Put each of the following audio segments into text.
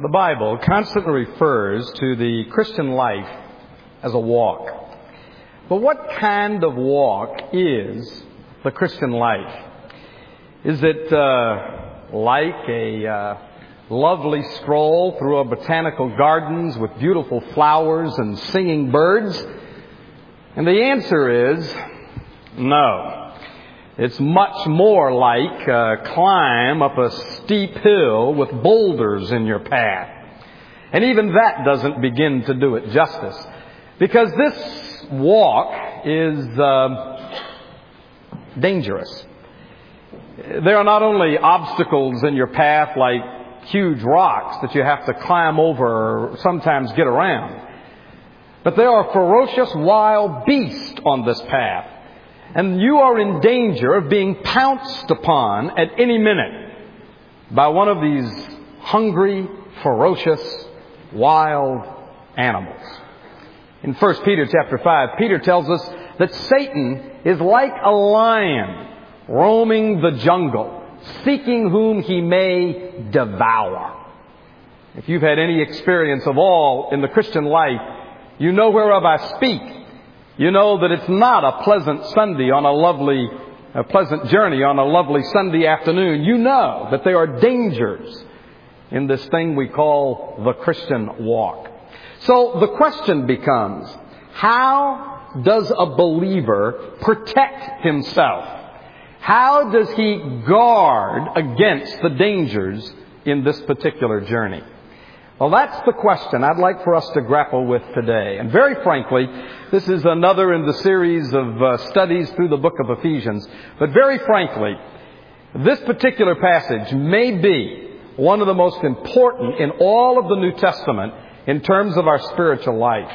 The Bible constantly refers to the Christian life as a walk. But what kind of walk is the Christian life? Is it like a lovely stroll through a botanical gardens with beautiful flowers and singing birds? And the answer is no. It's much more like a climb up a steep hill with boulders in your path. And even that doesn't begin to do it justice. Because this walk is dangerous. There are not only obstacles in your path like huge rocks that you have to climb over or sometimes get around, but there are ferocious wild beasts on this path. And you are in danger of being pounced upon at any minute by one of these hungry, ferocious, wild animals. In 1 Peter chapter 5, Peter tells us that Satan is like a lion roaming the jungle, seeking whom he may devour. If you've had any experience of all in the Christian life, you know whereof I speak. You know that it's not a pleasant Sunday on a pleasant journey on a lovely Sunday afternoon. You know that there are dangers in this thing we call the Christian walk. So the question becomes, how does a believer protect himself? How does he guard against the dangers in this particular journey? Well, that's the question I'd like for us to grapple with today. And very frankly, this is another in the series of studies through the book of Ephesians. But very frankly, this particular passage may be one of the most important in all of the New Testament in terms of our spiritual life.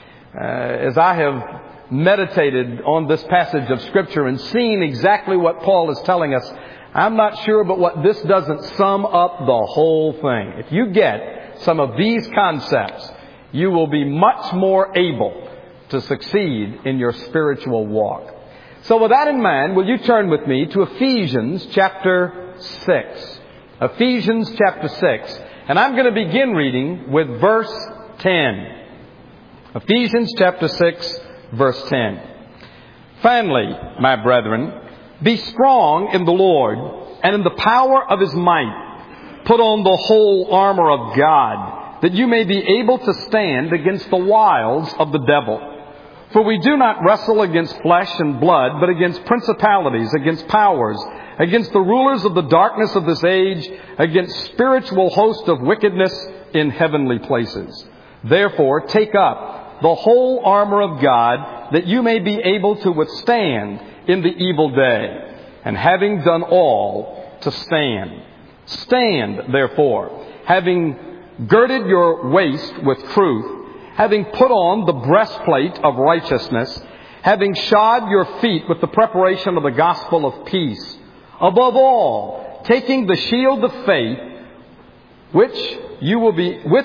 As I have meditated on this passage of Scripture and seen exactly what Paul is telling us, I'm not sure but what this doesn't sum up the whole thing. If you get some of these concepts, you will be much more able to succeed in your spiritual walk. So with that in mind, will you turn with me to Ephesians chapter 6. Ephesians chapter 6. And I'm going to begin reading with verse 10. Ephesians chapter 6, verse 10. Finally, my brethren, be strong in the Lord and in the power of His might. Put on the whole armor of God, that you may be able to stand against the wiles of the devil. For we do not wrestle against flesh and blood, but against principalities, against powers, against the rulers of the darkness of this age, against spiritual hosts of wickedness in heavenly places. Therefore, take up the whole armor of God, that you may be able to withstand in the evil day, and having done all, to stand. Stand, therefore, having girded your waist with truth, having put on the breastplate of righteousness, having shod your feet with the preparation of the gospel of peace. Above all, taking the shield of faith, with which you will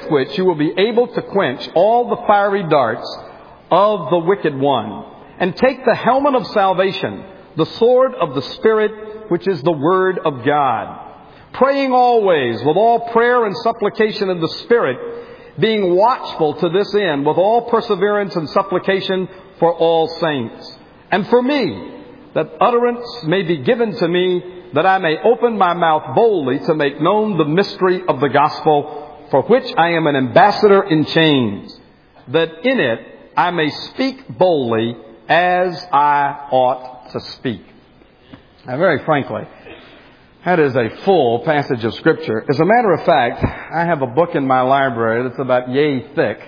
be able to quench all the fiery darts of the wicked one, and take the helmet of salvation, the sword of the Spirit, which is the word of God. Praying always with all prayer and supplication in the Spirit, being watchful to this end with all perseverance and supplication for all saints. And for me, that utterance may be given to me, that I may open my mouth boldly to make known the mystery of the gospel, for which I am an ambassador in chains, that in it I may speak boldly as I ought to speak. Now, very frankly, that is a full passage of Scripture. As a matter of fact, I have a book in my library that's about yay thick,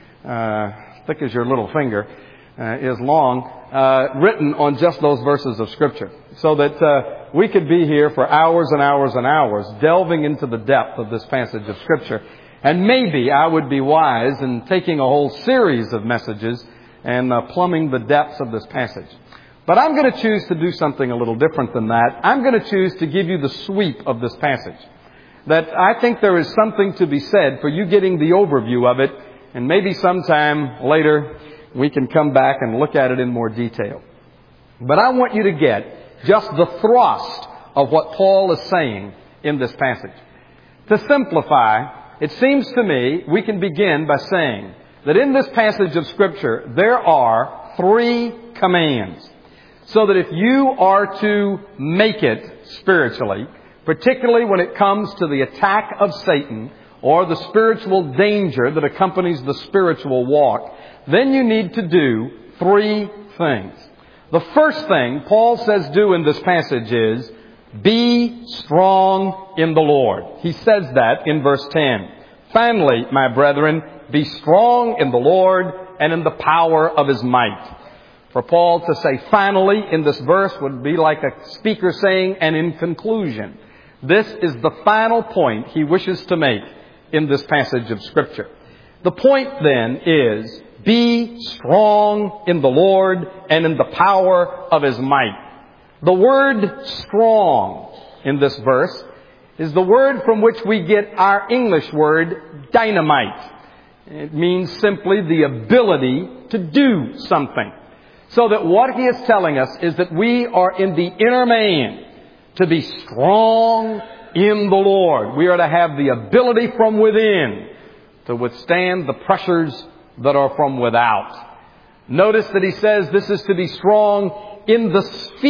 thick as your little finger, is long, written on just those verses of Scripture. So that we could be here for hours and hours and hours delving into the depth of this passage of Scripture. And maybe I would be wise in taking a whole series of messages and plumbing the depths of this passage. But I'm going to choose to do something a little different than that. I'm going to choose to give you the sweep of this passage. That I think there is something to be said for you getting the overview of it, and maybe sometime later we can come back and look at it in more detail. But I want you to get just the thrust of what Paul is saying in this passage. To simplify, it seems to me we can begin by saying that in this passage of Scripture there are 3 commands. So that if you are to make it spiritually, particularly when it comes to the attack of Satan or the spiritual danger that accompanies the spiritual walk, then you need to do 3 things. The first thing Paul says do in this passage is, be strong in the Lord. He says that in verse 10. Finally, my brethren, be strong in the Lord and in the power of His might. For Paul to say finally in this verse would be like a speaker saying, and in conclusion. This is the final point he wishes to make in this passage of Scripture. The point then is, be strong in the Lord and in the power of His might. The word strong in this verse is the word from which we get our English word dynamite. It means simply the ability to do something. So that what he is telling us is that we are in the inner man to be strong in the Lord. We are to have the ability from within to withstand the pressures that are from without. Notice that he says this is to be strong in the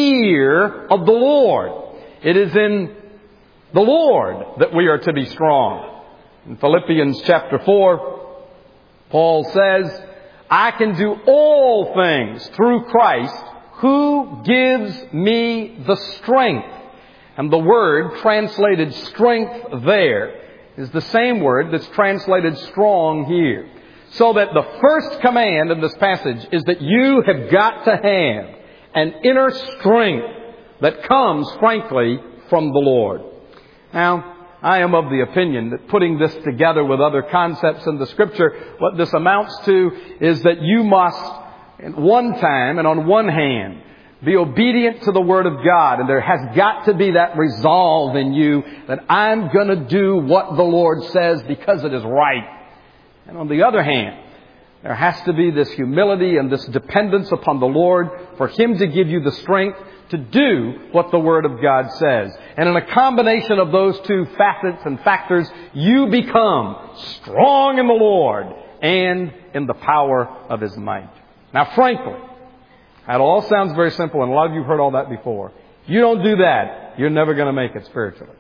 sphere of the Lord. It is in the Lord that we are to be strong. In Philippians chapter 4, Paul says, I can do all things through Christ who gives me the strength. And the word translated strength there is the same word that's translated strong here. So that the first command in this passage is that you have got to have an inner strength that comes, frankly, from the Lord. Now, I am of the opinion that putting this together with other concepts in the Scripture, what this amounts to is that you must, at one time and on one hand, be obedient to the Word of God. And there has got to be that resolve in you that I'm going to do what the Lord says because it is right. And on the other hand, there has to be this humility and this dependence upon the Lord for Him to give you the strength to do what the Word of God says. And in a combination of those 2 facets and factors, you become strong in the Lord and in the power of His might. Now, frankly, that all sounds very simple, and a lot of you have heard all that before. You don't do that, you're never going to make it spiritually.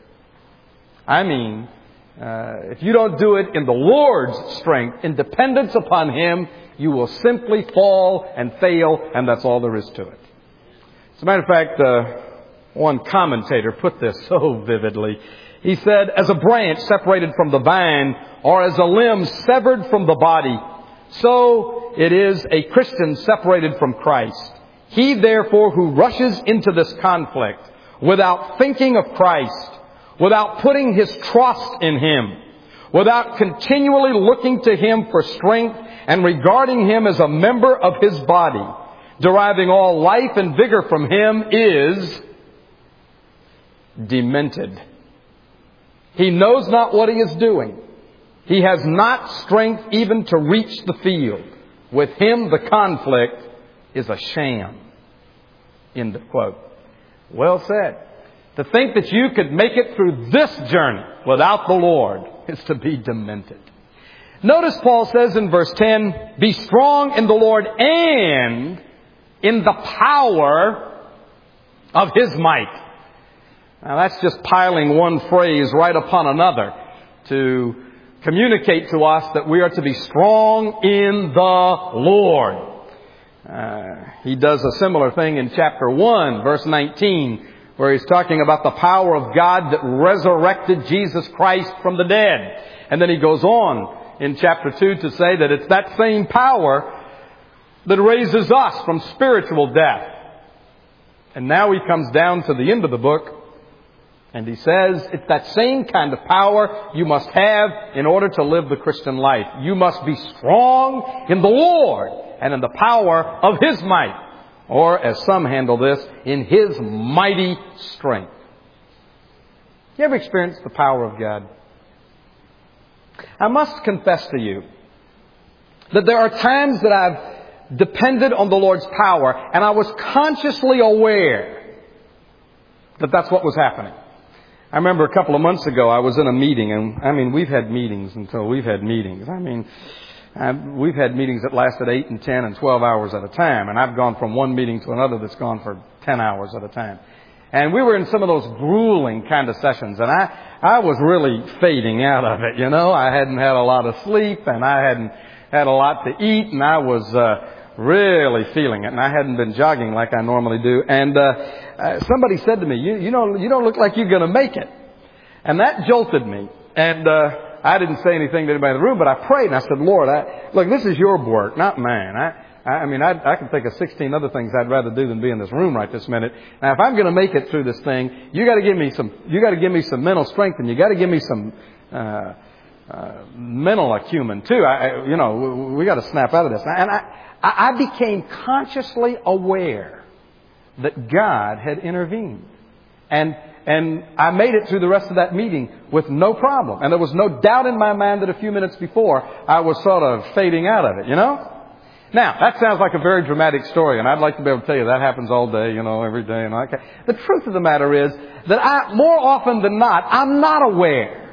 I mean, if you don't do it in the Lord's strength, in dependence upon Him, you will simply fall and fail, and that's all there is to it. As a matter of fact, one commentator put this so vividly. He said, as a branch separated from the vine, or as a limb severed from the body, so it is a Christian separated from Christ. He, therefore, who rushes into this conflict without thinking of Christ, without putting his trust in Him, without continually looking to Him for strength and regarding Him as a member of His body, deriving all life and vigor from Him, is demented. He knows not what he is doing. He has not strength even to reach the field. With him, the conflict is a sham. End of quote. Well said. To think that you could make it through this journey without the Lord is to be demented. Notice Paul says in verse 10, be strong in the Lord and in the power of His might. Now that's just piling one phrase right upon another to communicate to us that we are to be strong in the Lord. He does a similar thing in chapter 1, verse 19, where he's talking about the power of God that resurrected Jesus Christ from the dead. And then he goes on in chapter 2 to say that it's that same power that raises us from spiritual death. And now he comes down to the end of the book and he says it's that same kind of power you must have in order to live the Christian life. You must be strong in the Lord and in the power of His might. Or, as some handle this, in His mighty strength. You ever experienced the power of God? I must confess to you that there are times that I've depended on the Lord's power and I was consciously aware that that's what was happening. I remember a couple of months ago I was in a meeting, and we've had meetings until we've had meetings. We've had meetings that lasted 8 and 10 and 12 hours at a time, and I've gone from one meeting to another that's gone for 10 hours at a time. And we were in some of those grueling kind of sessions, and I was really fading out of it, I hadn't had a lot of sleep, and I hadn't had a lot to eat, and I was really feeling it, and I hadn't been jogging like I normally do. And somebody said to me, you don't look like you're going to make it. And that jolted me. And I didn't say anything to anybody in the room, but I prayed, and I said, Lord, look, this is your work, not mine. I can think of 16 other things I'd rather do than be in this room right this minute. Now, if I'm going to make it through this thing, you got to give me some mental strength, and you got to give me some mental acumen too. We got to snap out of this. And I became consciously aware that God had intervened. And I made it through the rest of that meeting with no problem. And there was no doubt in my mind that a few minutes before I was sort of fading out of it, Now, that sounds like a very dramatic story, and I'd like to be able to tell you that happens all day, every day. The truth of the matter is that more often than not, I'm not aware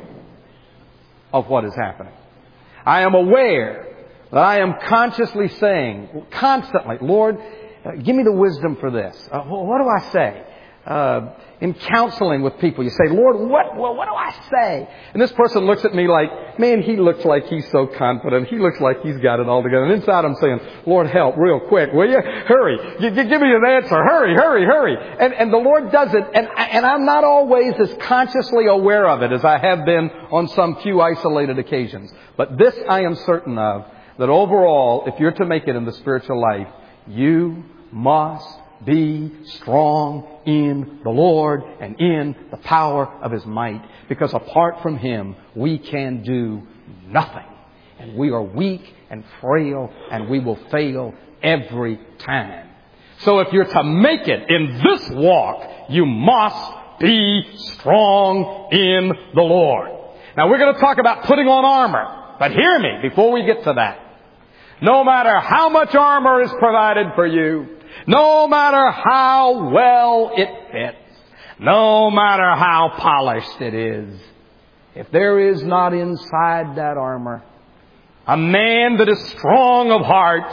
of what is happening. I am aware that I am consciously saying, constantly, Lord, give me the wisdom for this. What do I say? In counseling with people, you say, Lord, what do I say? And this person looks at me like, man, he looks like he's so confident. He looks like he's got it all together. And inside I'm saying, Lord, help real quick, will you? Hurry. Give me an answer. Hurry. And the Lord does it. And I'm not always as consciously aware of it as I have been on some few isolated occasions. But this I am certain of, that overall, if you're to make it in the spiritual life, you must be strong in the Lord and in the power of His might. Because apart from Him, we can do nothing. And we are weak and frail, and we will fail every time. So if you're to make it in this walk, you must be strong in the Lord. Now we're going to talk about putting on armor. But hear me before we get to that. No matter how much armor is provided for you, no matter how well it fits, no matter how polished it is, if there is not inside that armor a man that is strong of heart,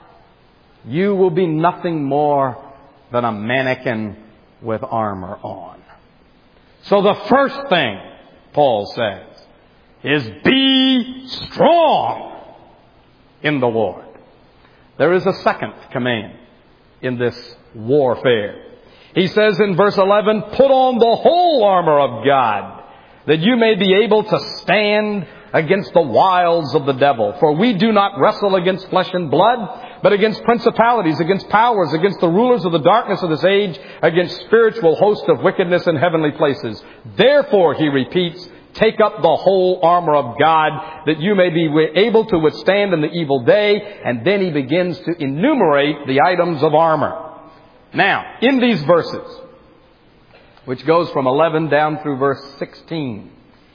you will be nothing more than a mannequin with armor on. So the first thing, Paul says, is be strong in the Lord. There is a second command in this warfare. He says in verse 11, put on the whole armor of God, that you may be able to stand against the wiles of the devil. For we do not wrestle against flesh and blood, but against principalities, against powers, against the rulers of the darkness of this age, against spiritual hosts of wickedness in heavenly places. Therefore, he repeats, take up the whole armor of God, that you may be able to withstand in the evil day. And then he begins to enumerate the items of armor. Now, in these verses, which goes from 11 down through verse 16,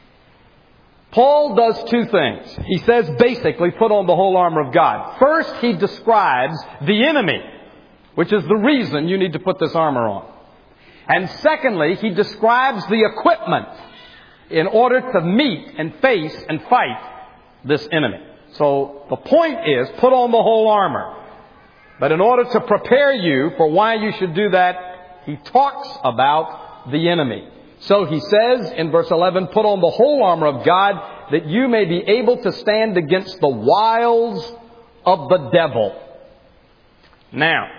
Paul does two things. He says basically, put on the whole armor of God. First, he describes the enemy, which is the reason you need to put this armor on. And secondly, he describes the equipment in order to meet and face and fight this enemy. So the point is, put on the whole armor. But in order to prepare you for why you should do that, he talks about the enemy. So he says in verse 11, put on the whole armor of God, that you may be able to stand against the wiles of the devil. Now,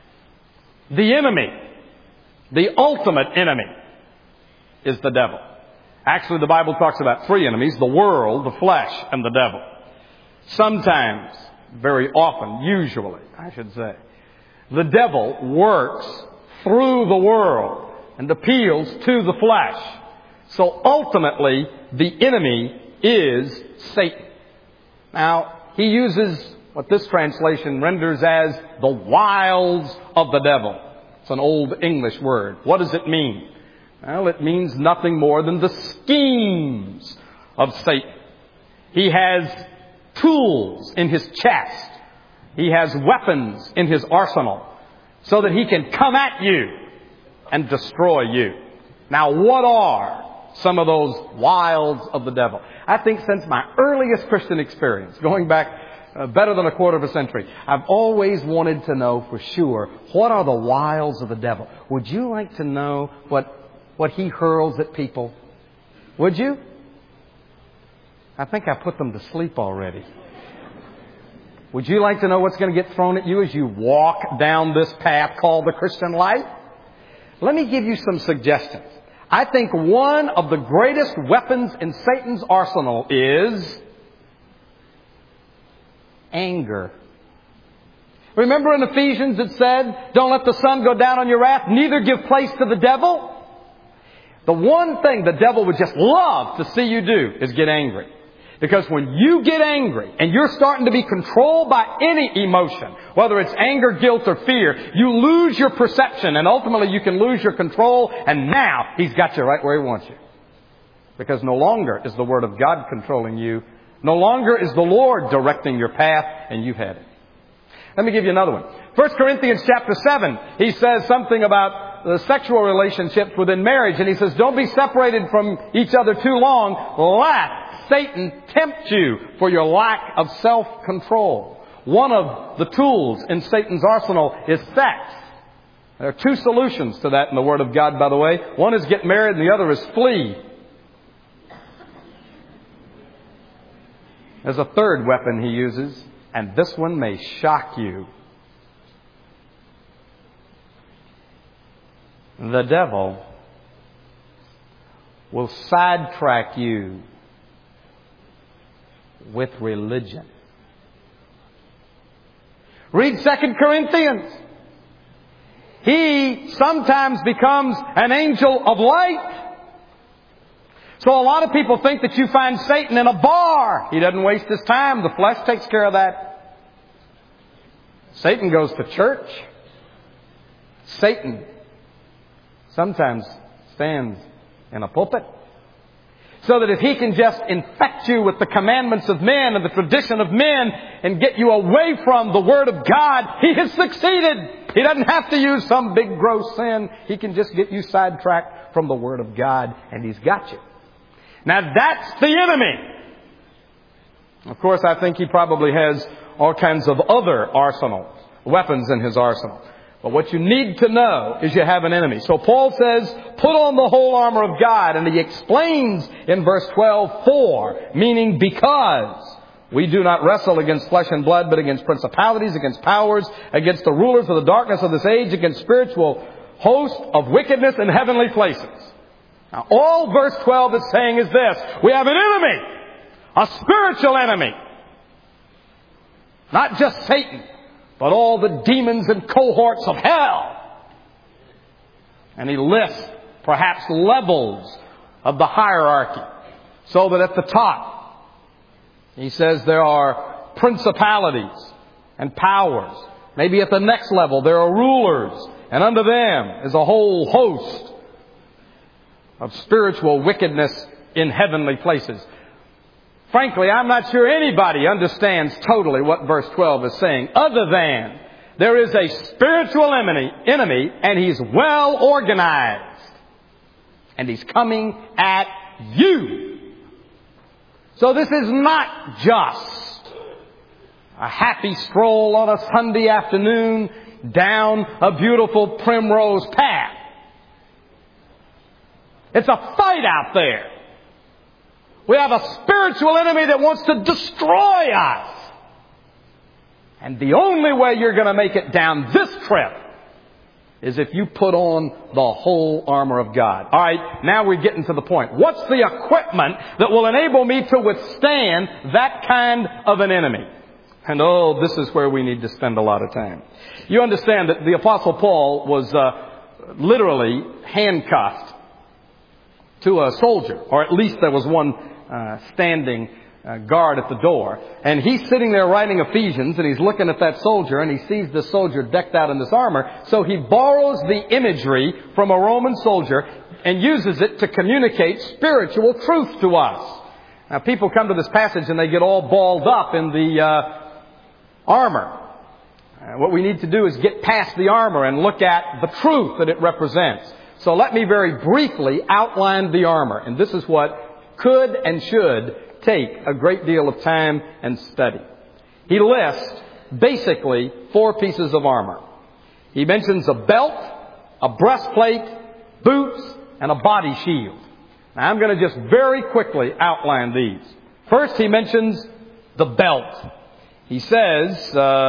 the enemy, the ultimate enemy, is the devil. Actually, the Bible talks about three enemies: the world, the flesh, and the devil. Sometimes, very often, usually, I should say, the devil works through the world and appeals to the flesh. So ultimately, the enemy is Satan. Now, he uses what this translation renders as the wiles of the devil. It's an old English word. What does it mean? Well, it means nothing more than the schemes of Satan. He has tools in his chest. He has weapons in his arsenal so that he can come at you and destroy you. Now, what are some of those wiles of the devil. I think since my earliest Christian experience, going back better than a quarter of a century, I've always wanted to know for sure, what are the wiles of the devil? Would you like to know what he hurls at people? Would you? I think I put them to sleep already. Would you like to know what's going to get thrown at you as you walk down this path called the Christian life? Let me give you some suggestions. I think one of the greatest weapons in Satan's arsenal is anger. Remember in Ephesians it said, don't let the sun go down on your wrath, neither give place to the devil. The one thing the devil would just love to see you do is get angry. Because when you get angry and you're starting to be controlled by any emotion, whether it's anger, guilt, or fear, you lose your perception and ultimately you can lose your control, and now he's got you right where he wants you. Because no longer is the Word of God controlling you. No longer is the Lord directing your path, and you've had it. Let me give you another one. 1 Corinthians chapter 7, he says something about the sexual relationships within marriage, and he says, don't be separated from each other too long, lest Satan tempt you for your lack of self-control. One of the tools in Satan's arsenal is sex. There are two solutions to that in the Word of God, by the way. One is get married and the other is flee. There's a third weapon he uses, and this one may shock you. The devil will sidetrack you with religion. Read 2 Corinthians. He sometimes becomes an angel of light. So a lot of people think that you find Satan in a bar. He doesn't waste his time. The flesh takes care of that. Satan goes to church. Satan sometimes stands in a pulpit. So that if he can just infect you with the commandments of men and the tradition of men and get you away from the Word of God, he has succeeded. He doesn't have to use some big gross sin. He can just get you sidetracked from the Word of God, and he's got you. Now that's the enemy. Of course, I think he probably has all kinds of other arsenals, weapons in his arsenal. But what you need to know is you have an enemy. So Paul says, put on the whole armor of God. And he explains in verse 12, for, meaning because we do not wrestle against flesh and blood, but against principalities, against powers, against the rulers of the darkness of this age, against spiritual hosts of wickedness in heavenly places. Now, all verse 12 is saying is this: we have an enemy, a spiritual enemy. Not just Satan, but all the demons and cohorts of hell. And he lists perhaps levels of the hierarchy. So that at the top, he says there are principalities and powers. Maybe at the next level there are rulers. And under them is a whole host of spiritual wickedness in heavenly places. Frankly, I'm not sure anybody understands totally what verse 12 is saying, other than there is a spiritual enemy, and he's well organized. And he's coming at you. So this is not just a happy stroll on a Sunday afternoon down a beautiful primrose path. It's a fight out there. We have a spiritual enemy that wants to destroy us. And the only way you're going to make it down this trip is if you put on the whole armor of God. All right, now we're getting to the point. What's the equipment that will enable me to withstand that kind of an enemy? And this is where we need to spend a lot of time. You understand that the Apostle Paul was literally handcuffed to a soldier, or at least there was one standing guard at the door. And he's sitting there writing Ephesians, and he's looking at that soldier, and he sees the soldier decked out in this armor. So he borrows the imagery from a Roman soldier and uses it to communicate spiritual truth to us. Now, people come to this passage and they get all balled up in the armor. What we need to do is get past the armor and look at the truth that it represents. So let me very briefly outline the armor. And this is what could and should take a great deal of time and study. He lists basically 4 pieces of armor. He mentions a belt, a breastplate, boots, and a body shield. Now I'm going to just very quickly outline these. First, he mentions the belt. He says,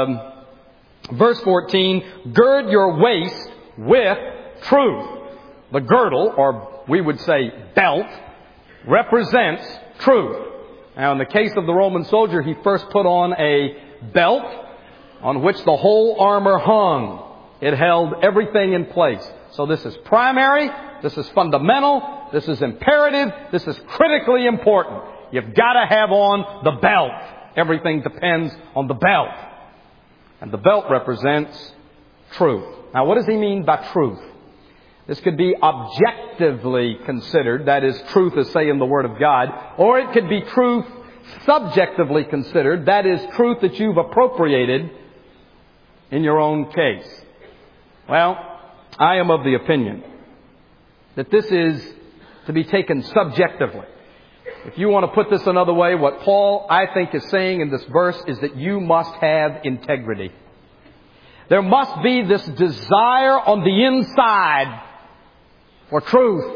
verse 14, gird your waist with truth. The girdle, or we would say belt, represents truth. Now, in the case of the Roman soldier, he first put on a belt on which the whole armor hung. It held everything in place. So this is primary, this is fundamental, this is imperative, this is critically important. You've got to have on the belt. Everything depends on the belt. And the belt represents truth. Now, what does he mean by truth? This could be objectively considered, that is, truth as say in the Word of God, or it could be truth subjectively considered, that is, truth that you've appropriated in your own case. Well, I am of the opinion that this is to be taken subjectively. If you want to put this another way, what Paul, I think, is saying in this verse is that you must have integrity. There must be this desire on the inside for truth.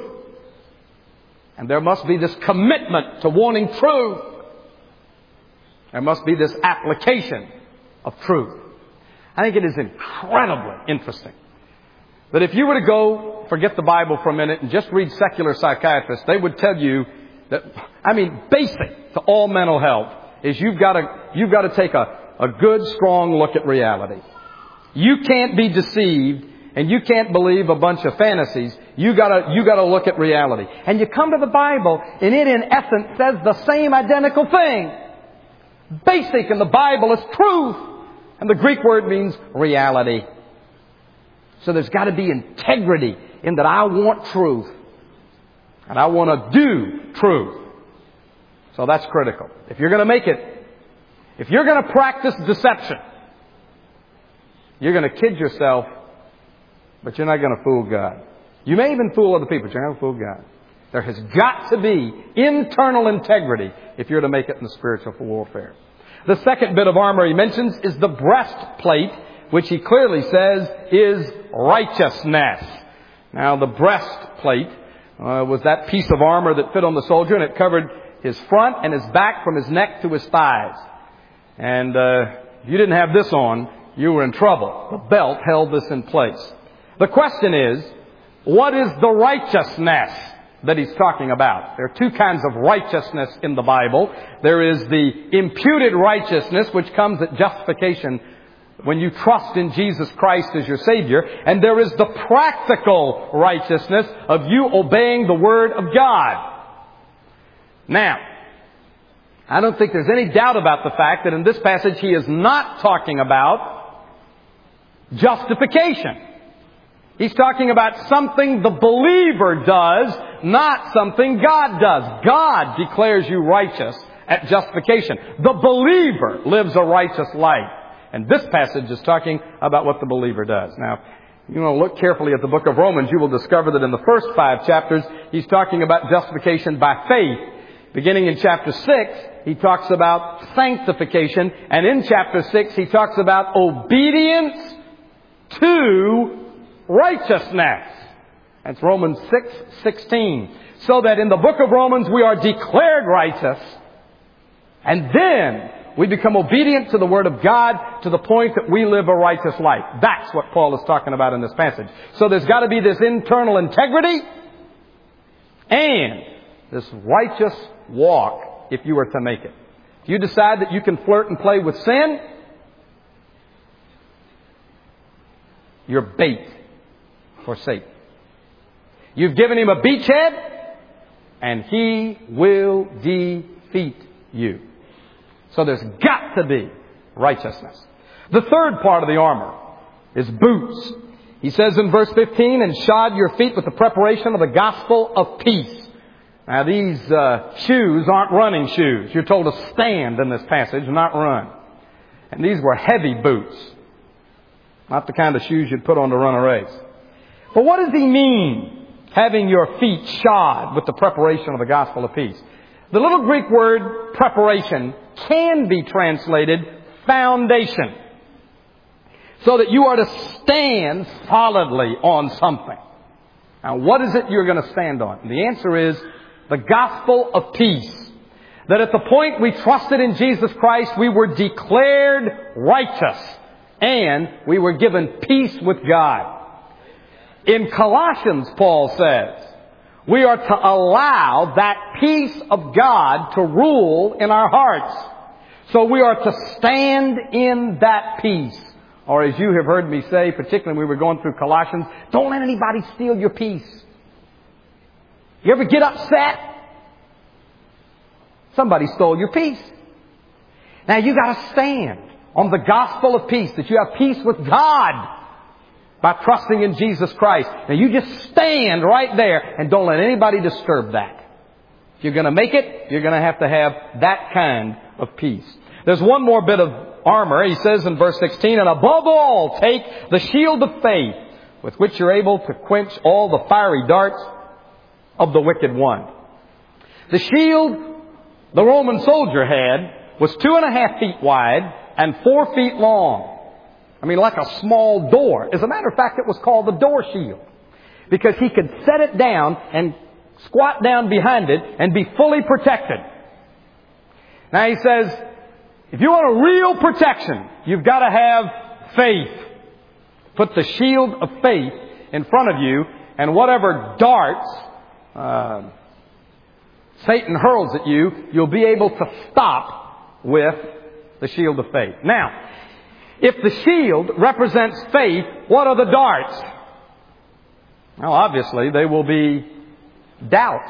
And there must be this commitment to wanting truth. There must be this application of truth. I think it is incredibly interesting that if you were to go, forget the Bible for a minute, and just read secular psychiatrists, they would tell you that, basic to all mental health is you've got to take a good, strong look at reality. You can't be deceived, and you can't believe a bunch of fantasies. You gotta look at reality. And you come to the Bible, and it in essence says the same identical thing. Basic in the Bible is truth. And the Greek word means reality. So there's got to be integrity in that I want truth. And I want to do truth. So that's critical. If you're going to make it, if you're going to practice deception, you're going to kid yourself, but you're not going to fool God. You may even fool other people, but you're not going to fool God. There has got to be internal integrity if you're to make it in the spiritual warfare. The second bit of armor he mentions is the breastplate, which he clearly says is righteousness. Now, the breastplate was that piece of armor that fit on the soldier, and it covered his front and his back from his neck to his thighs. And if you didn't have this on, you were in trouble. The belt held this in place. The question is, what is the righteousness that he's talking about? There are 2 kinds of righteousness in the Bible. There is the imputed righteousness, which comes at justification when you trust in Jesus Christ as your Savior. And there is the practical righteousness of you obeying the Word of God. Now, I don't think there's any doubt about the fact that in this passage he is not talking about justification. He's talking about something the believer does, not something God does. God declares you righteous at justification. The believer lives a righteous life. And this passage is talking about what the believer does. Now, you want to look carefully at the book of Romans, you will discover that in the first 5 chapters, he's talking about justification by faith. Beginning in chapter 6, he talks about sanctification. And in chapter 6, he talks about obedience to righteousness. That's Romans 6:16. So that in the book of Romans, we are declared righteous. And then we become obedient to the Word of God to the point that we live a righteous life. That's what Paul is talking about in this passage. So there's got to be this internal integrity and this righteous walk if you were to make it. If you decide that you can flirt and play with sin, you're bait for Satan. You've given him a beachhead, and he will defeat you. So there's got to be righteousness. The third part of the armor is boots. He says in verse 15, and shod your feet with the preparation of the gospel of peace. Now these shoes aren't running shoes. You're told to stand in this passage, not run. And these were heavy boots. Not the kind of shoes you'd put on to run a race. But what does he mean having your feet shod with the preparation of the gospel of peace. The little Greek word preparation can be translated foundation. So that you are to stand solidly on something. Now, what is it you're going to stand on? And the answer is the gospel of peace. That at the point we trusted in Jesus Christ, we were declared righteous and we were given peace with God. In Colossians, Paul says, we are to allow that peace of God to rule in our hearts. So we are to stand in that peace. Or as you have heard me say, particularly when we were going through Colossians, don't let anybody steal your peace. You ever get upset? Somebody stole your peace. Now you got to stand on the gospel of peace, that you have peace with God by trusting in Jesus Christ. Now you just stand right there and don't let anybody disturb that. If you're going to make it, you're going to have that kind of peace. There's one more bit of armor. He says in verse 16, and above all, take the shield of faith, with which you're able to quench all the fiery darts of the wicked one. The shield the Roman soldier had was 2.5 feet wide and 4 feet long. I mean, like a small door. As a matter of fact, it was called the door shield, because he could set it down and squat down behind it and be fully protected. Now he says, if you want a real protection, you've got to have faith. Put the shield of faith in front of you, and whatever darts Satan hurls at you, you'll be able to stop with the shield of faith. Now, if the shield represents faith, what are the darts? Well, obviously, they will be doubts.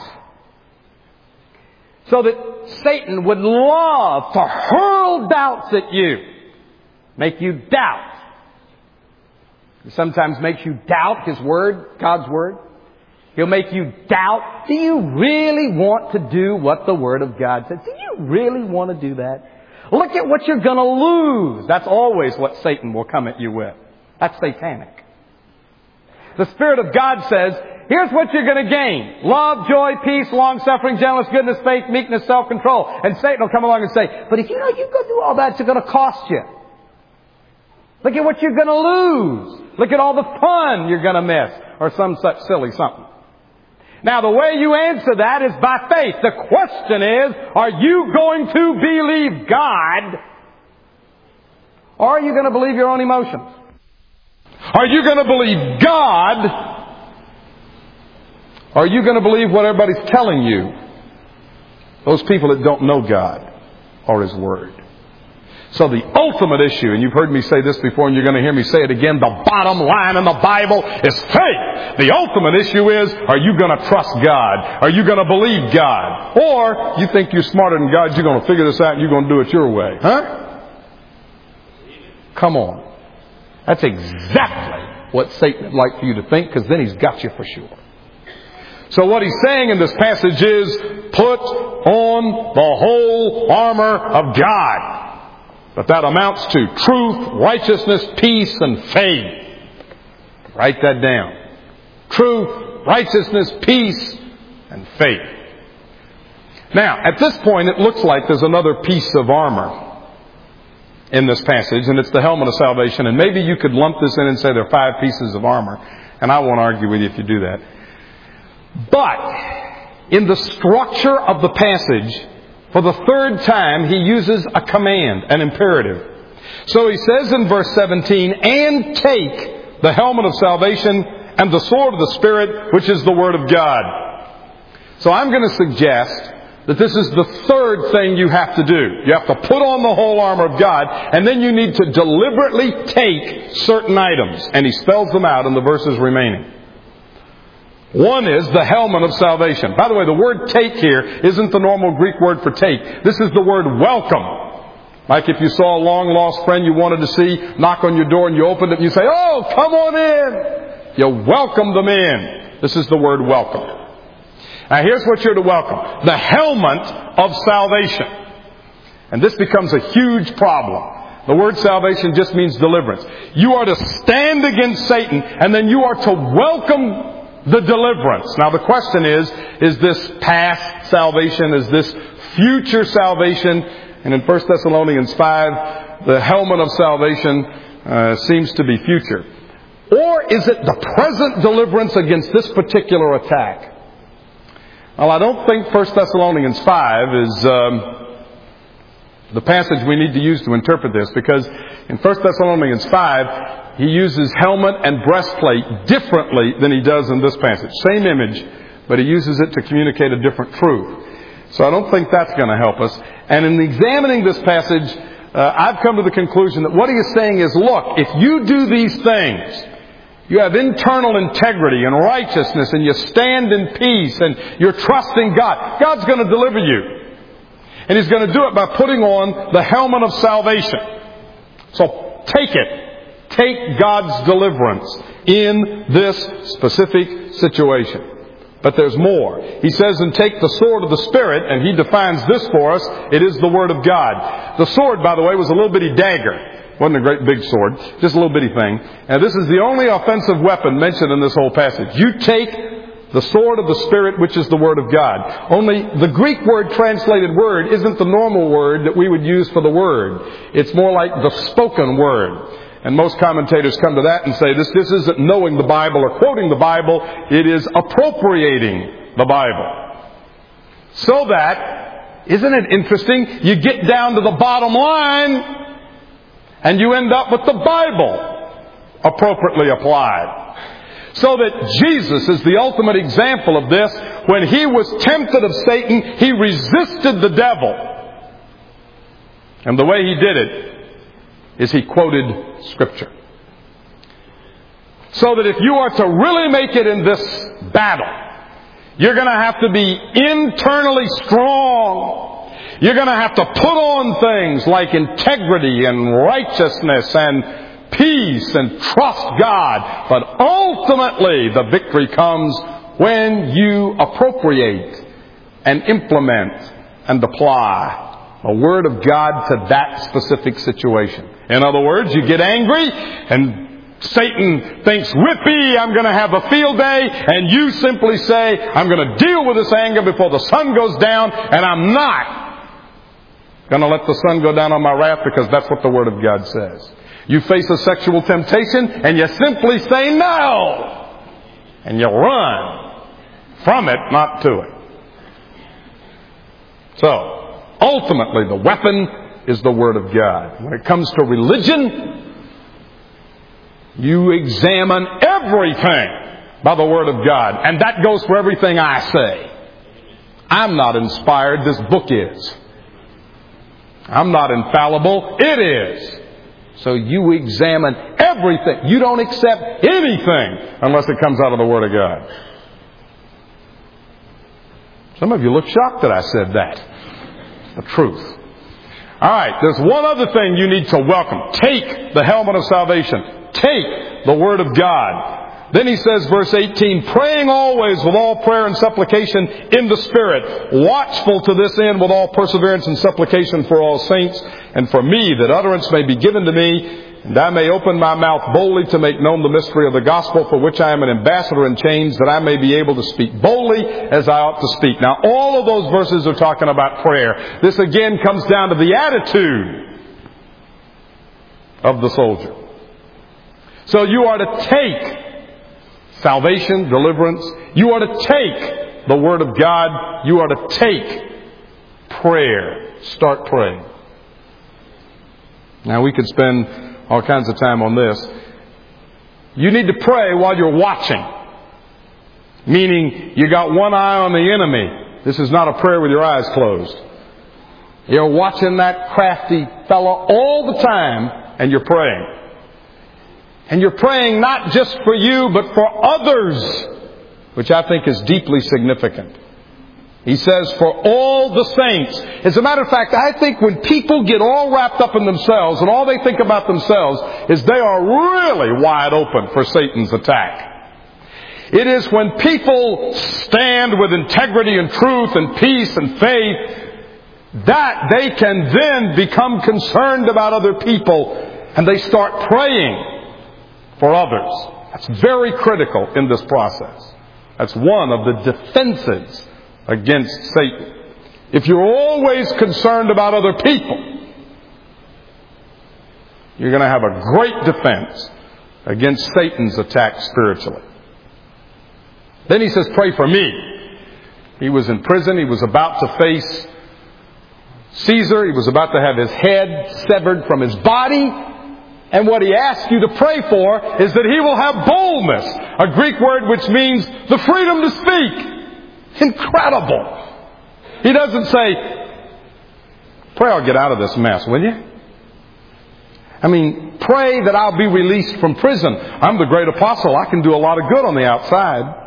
So that Satan would love to hurl doubts at you. Make you doubt. He sometimes makes you doubt His Word, God's Word. He'll make you doubt, do you really want to do what the Word of God says? Do you really want to do that? Look at what you're going to lose. That's always what Satan will come at you with. That's satanic. The Spirit of God says, here's what you're going to gain. Love, joy, peace, long-suffering, gentleness, goodness, faith, meekness, self-control. And Satan will come along and say, but if you go do all that, it's going to cost you. Look at what you're going to lose. Look at all the fun you're going to miss. Or some such silly something. Now, the way you answer that is by faith. The question is, are you going to believe God? Or are you going to believe your own emotions? Are you going to believe God? Or are you going to believe what everybody's telling you? Those people that don't know God or His Word. So the ultimate issue, and you've heard me say this before and you're going to hear me say it again, the bottom line in the Bible is faith. The ultimate issue is, are you going to trust God? Are you going to believe God? Or you think you're smarter than God, you're going to figure this out and you're going to do it your way. Huh? Come on. That's exactly what Satan would like for you to think, because then he's got you for sure. So what he's saying in this passage is, put on the whole armor of God. But that amounts to truth, righteousness, peace, and faith. Write that down. Truth, righteousness, peace, and faith. Now, at this point, it looks like there's another piece of armor in this passage, and it's the helmet of salvation. And maybe you could lump this in and say there are 5 pieces of armor, and I won't argue with you if you do that. But in the structure of the passage, for the third time, he uses a command, an imperative. So he says in verse 17, and take the helmet of salvation and the sword of the Spirit, which is the Word of God. So I'm going to suggest that this is the third thing you have to do. You have to put on the whole armor of God, and then you need to deliberately take certain items. And he spells them out in the verses remaining. One is the helmet of salvation. By the way, the word take here isn't the normal Greek word for take. This is the word welcome. Like if you saw a long lost friend you wanted to see, knock on your door and you opened it and you say, oh, come on in. You welcome them in. This is the word welcome. Now here's what you're to welcome. The helmet of salvation. And this becomes a huge problem. The word salvation just means deliverance. You are to stand against Satan, and then you are to welcome the deliverance. Now the question is this past salvation? Is this future salvation? And in 1 Thessalonians 5, the helmet of salvation seems to be future. Or is it the present deliverance against this particular attack? Well, I don't think 1 Thessalonians 5 is the passage we need to use to interpret this, because in 1 Thessalonians 5, he uses helmet and breastplate differently than he does in this passage. Same image, but he uses it to communicate a different truth. So I don't think that's going to help us. And in examining this passage, I've come to the conclusion that what he is saying is, look, if you do these things, you have internal integrity and righteousness, and you stand in peace, and you're trusting God, God's going to deliver you. And He's going to do it by putting on the helmet of salvation. So take it. Take God's deliverance in this specific situation. But there's more. He says, and take the sword of the Spirit, and he defines this for us. It is the Word of God. The sword, by the way, was a little bitty dagger. Wasn't a great big sword, just a little bitty thing. And this is the only offensive weapon mentioned in this whole passage. You take the sword of the Spirit, which is the Word of God. Only the Greek word translated word isn't the normal word that we would use for the word. It's more like the spoken word. And most commentators come to that and say this isn't knowing the Bible or quoting the Bible. It is appropriating the Bible. So that, isn't it interesting? You get down to the bottom line and you end up with the Bible appropriately applied. So that Jesus is the ultimate example of this. When he was tempted of Satan, he resisted the devil. And the way he did it is he quoted Scripture. So that if you are to really make it in this battle, you're going to have to be internally strong. You're going to have to put on things like integrity and righteousness and peace and trust God. But ultimately, the victory comes when you appropriate and implement and apply a Word of God to that specific situation. In other words, you get angry and Satan thinks, whippy, I'm going to have a field day, and you simply say, I'm going to deal with this anger before the sun goes down, and I'm not going to let the sun go down on my wrath, because that's what the Word of God says. You face a sexual temptation and you simply say no. And you run from it, not to it. So, ultimately the weapon is the Word of God. When it comes to religion, you examine everything by the Word of God. And that goes for everything I say. I'm not inspired, this book is. I'm not infallible, it is. So you examine everything. You don't accept anything unless it comes out of the Word of God. Some of you look shocked that I said that. The truth. All right, there's one other thing you need to welcome. Take the helmet of salvation. Take the Word of God. Then he says, verse 18, praying always with all prayer and supplication in the Spirit, watchful to this end with all perseverance and supplication for all saints, and for me, that utterance may be given to me, and I may open my mouth boldly to make known the mystery of the gospel, for which I am an ambassador in chains, that I may be able to speak boldly as I ought to speak. Now, all of those verses are talking about prayer. This again comes down to the attitude of the soldier. So you are to take salvation, deliverance. You are to take the Word of God. You are to take prayer. Start praying. Now, we could spend all kinds of time on this. You need to pray while you're watching. Meaning, you got one eye on the enemy. This is not a prayer with your eyes closed. You're watching that crafty fellow all the time, and you're praying. And you're praying not just for you, but for others, which I think is deeply significant. He says, for all the saints. As a matter of fact, I think when people get all wrapped up in themselves and all they think about themselves is they are really wide open for Satan's attack. It is when people stand with integrity and truth and peace and faith that they can then become concerned about other people, and they start praying for others. That's very critical in this process. That's one of the defenses against Satan. If you're always concerned about other people, you're going to have a great defense against Satan's attack spiritually. Then he says, pray for me. He was in prison. He was about to face Caesar. He was about to have his head severed from his body. And what he asks you to pray for is that he will have boldness, a Greek word which means the freedom to speak. Incredible. He doesn't say, pray I'll get out of this mess, will you? I mean, pray that I'll be released from prison. I'm the great apostle. I can do a lot of good on the outside.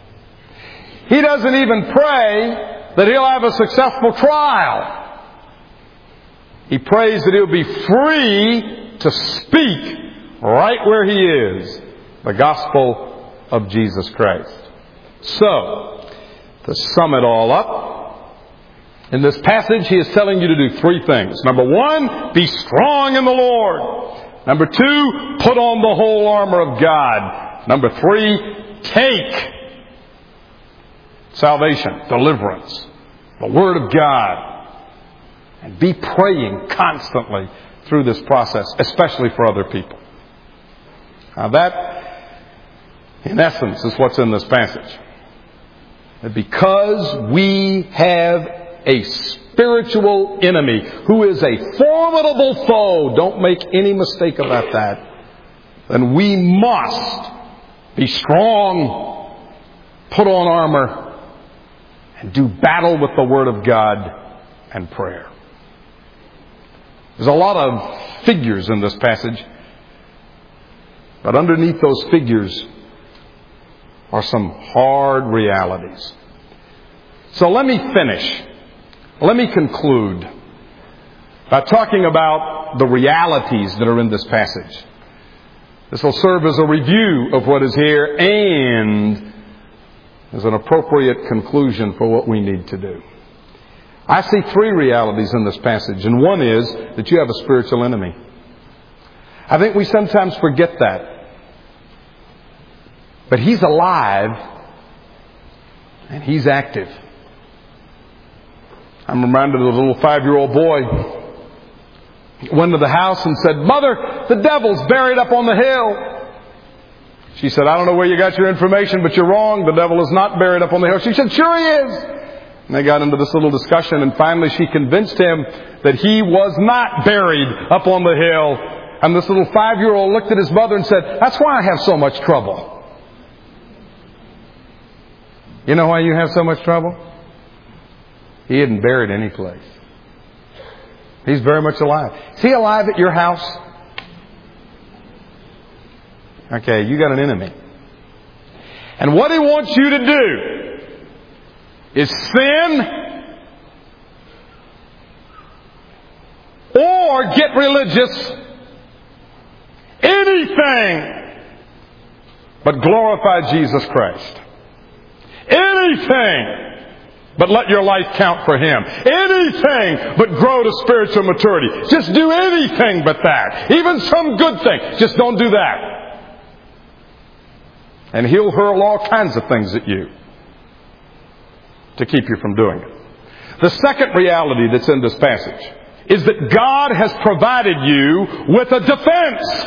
He doesn't even pray that he'll have a successful trial. He prays that he'll be free to speak right where he is, the gospel of Jesus Christ. So, to sum it all up, in this passage he is telling you to do three things. Number one, be strong in the Lord. Number two, put on the whole armor of God. Number three, take salvation, deliverance, the Word of God, and be praying constantly through this process, especially for other people. Now that, in essence, is what's in this passage. That because we have a spiritual enemy who is a formidable foe, don't make any mistake about that, then we must be strong, put on armor, and do battle with the Word of God and prayer. There's a lot of figures in this passage, but underneath those figures are some hard realities. So let me finish. Let me conclude by talking about the realities that are in this passage. This will serve as a review of what is here and as an appropriate conclusion for what we need to do. I see three realities in this passage, and one is that you have a spiritual enemy. I think we sometimes forget that. But he's alive, and he's active. I'm reminded of a little 5-year-old boy. He went to the house and said, "Mother, the devil's buried up on the hill." She said, "I don't know where you got your information, but you're wrong. The devil is not buried up on the hill." She said, "Sure he is." And they got into this little discussion, and finally she convinced him that he was not buried up on the hill. And this little 5-year-old looked at his mother and said, "That's why I have so much trouble." You know why you have so much trouble? He isn't buried any place. He's very much alive. Is he alive at your house? Okay, you got an enemy. And what he wants you to do is sin or get religious. Anything but glorify Jesus Christ. Anything but let your life count for Him. Anything but grow to spiritual maturity. Just do anything but that. Even some good thing. Just don't do that. And He'll hurl all kinds of things at you to keep you from doing it. The second reality that's in this passage is that God has provided you with a defense.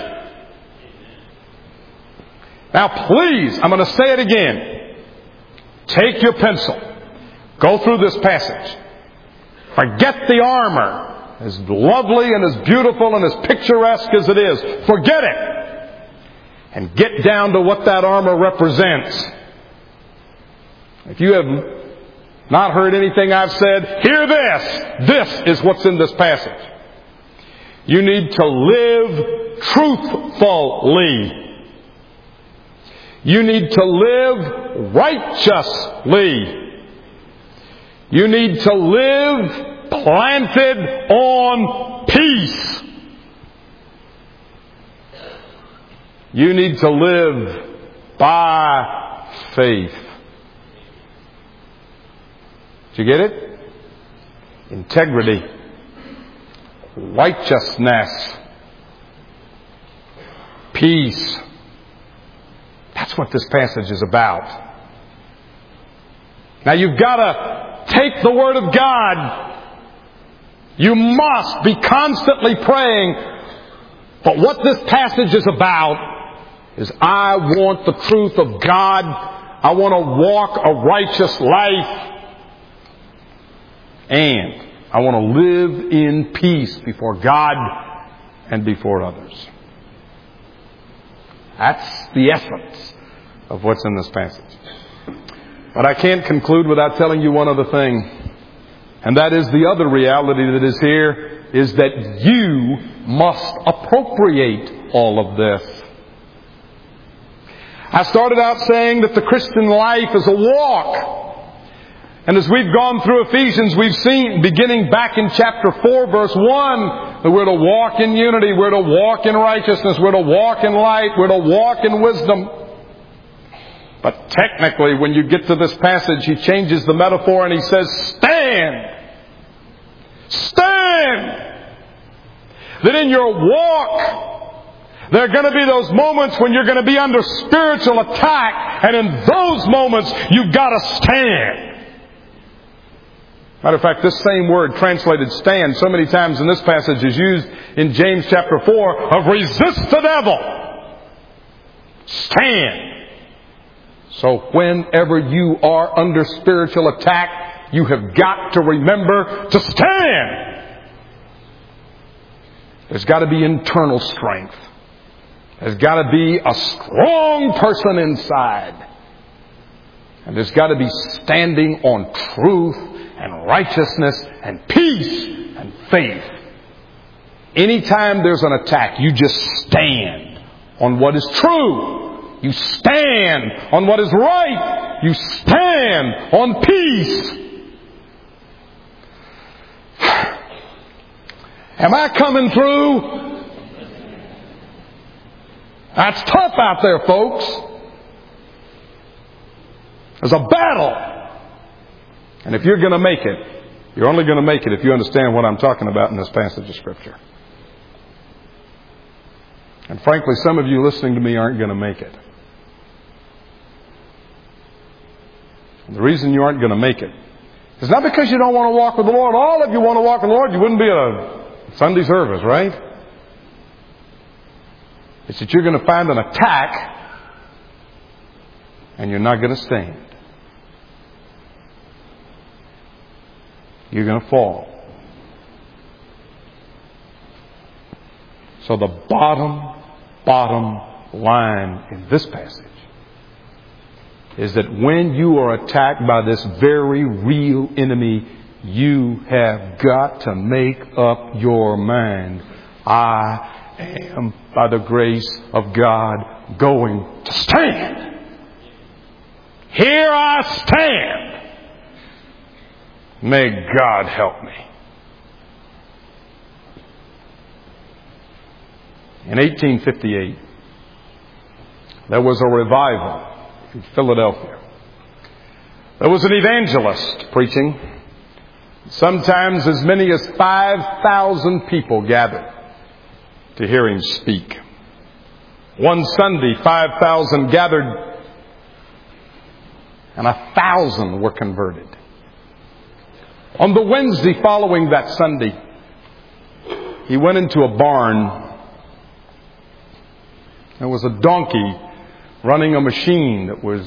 Now please, I'm going to say it again. Take your pencil. Go through this passage. Forget the armor, as lovely and as beautiful and as picturesque as it is. Forget it. And get down to what that armor represents. If you have not heard anything I've said, hear this. This is what's in this passage. You need to live truthfully. You need to live righteously. You need to live planted on peace. You need to live by faith. Did you get it? Integrity. Righteousness. Peace. That's what this passage is about. Now you've got to take the Word of God. You must be constantly praying. But what this passage is about is I want the truth of God. I want to walk a righteous life. And I want to live in peace before God and before others. That's the essence of what's in this passage. But I can't conclude without telling you one other thing. And that is the other reality that is here is that you must appropriate all of this. I started out saying that the Christian life is a walk. And as we've gone through Ephesians, we've seen, beginning back in chapter 4, verse 1, that we're to walk in unity, we're to walk in righteousness, we're to walk in light, we're to walk in wisdom. But technically, when you get to this passage, he changes the metaphor and he says, stand! Stand! That in your walk, there are going to be those moments when you're going to be under spiritual attack, and in those moments, you've got to stand. Matter of fact, this same word translated stand so many times in this passage is used in James chapter 4 of resist the devil. Stand. So whenever you are under spiritual attack, you have got to remember to stand. There's got to be internal strength. There's got to be a strong person inside. And there's got to be standing on truth and righteousness and peace and faith. Anytime there's an attack, you just stand on what is true. You stand on what is right. You stand on peace. Am I coming through? That's tough out there, folks. There's a battle. And if you're going to make it, you're only going to make it if you understand what I'm talking about in this passage of Scripture. And frankly, some of you listening to me aren't going to make it. And the reason you aren't going to make it is not because you don't want to walk with the Lord. All of you want to walk with the Lord. You wouldn't be at a Sunday service, right? It's that you're going to find an attack and you're not going to stand. You're going to fall. So the bottom line in this passage is that when you are attacked by this very real enemy, you have got to make up your mind. I am, by the grace of God, going to stand. Here I stand. May God help me. In 1858, there was a revival in Philadelphia. There was an evangelist preaching. Sometimes as many as 5,000 people gathered to hear him speak. One Sunday, 5,000 gathered, and 1,000 were converted. On the Wednesday following that Sunday, he went into a barn. There was a donkey running a machine that was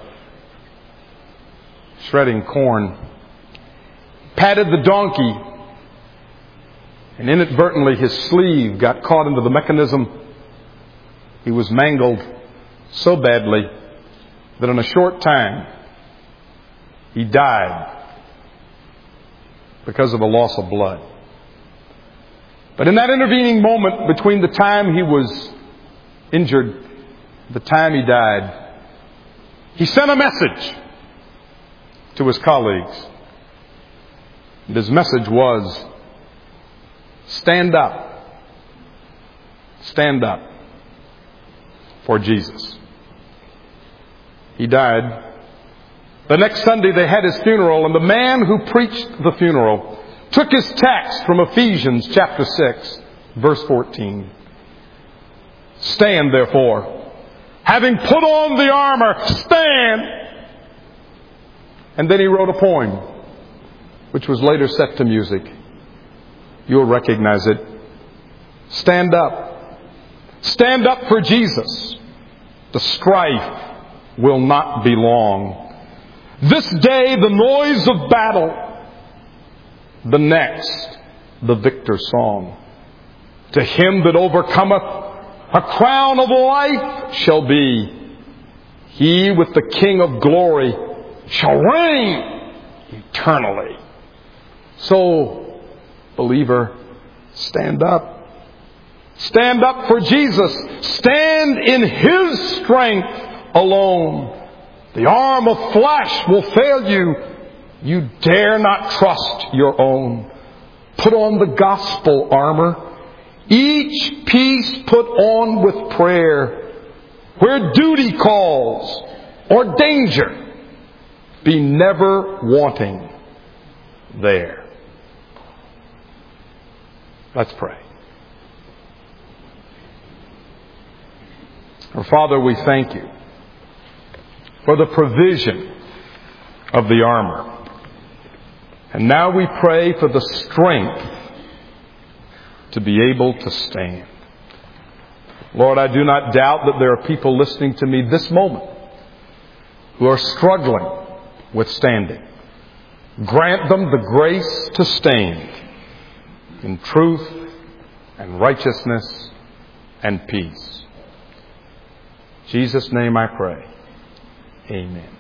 shredding corn. Patted the donkey, and inadvertently his sleeve got caught into the mechanism. He was mangled so badly that in a short time he died because of a loss of blood. But in that intervening moment between the time he was injured and the time he died, he sent a message to his colleagues. And his message was, stand up. Stand up for Jesus. He died. The next Sunday they had his funeral, and the man who preached the funeral took his text from Ephesians chapter 6, verse 14. Stand therefore, having put on the armor, stand. And then he wrote a poem, which was later set to music. You'll recognize it. Stand up. Stand up for Jesus. The strife will not be long. This day the noise of battle, the next the victor's song. To him that overcometh, a crown of life shall be. He with the King of glory shall reign eternally. So, believer, stand up. Stand up for Jesus. Stand in His strength alone. The arm of flesh will fail you. You dare not trust your own. Put on the gospel armor. Each piece put on with prayer. Where duty calls or danger, be never wanting there. Let's pray. Our Father, we thank You for the provision of the armor. And now we pray for the strength to be able to stand. Lord, I do not doubt that there are people listening to me this moment who are struggling with standing. Grant them the grace to stand in truth and righteousness and peace. In Jesus' name I pray. Amen.